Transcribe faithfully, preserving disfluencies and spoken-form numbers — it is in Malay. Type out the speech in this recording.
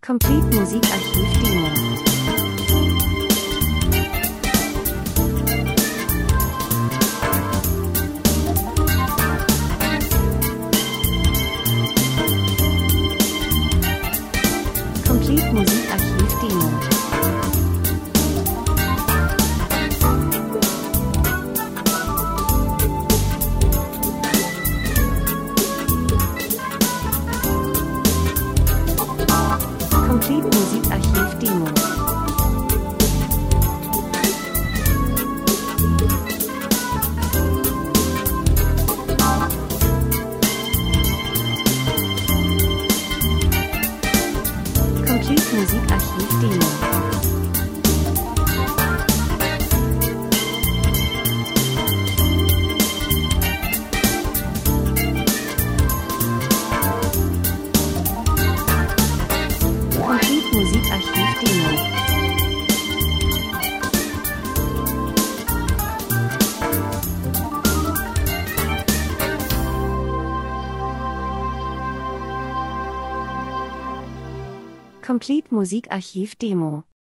Complete Musikarchiv Demo. Complete Musikarchiv Demo. Complete Musikarchiv Demo. Complete Musikarchiv Demo. Complete Musikarchiv Demo. Complete Musikarchiv Demo.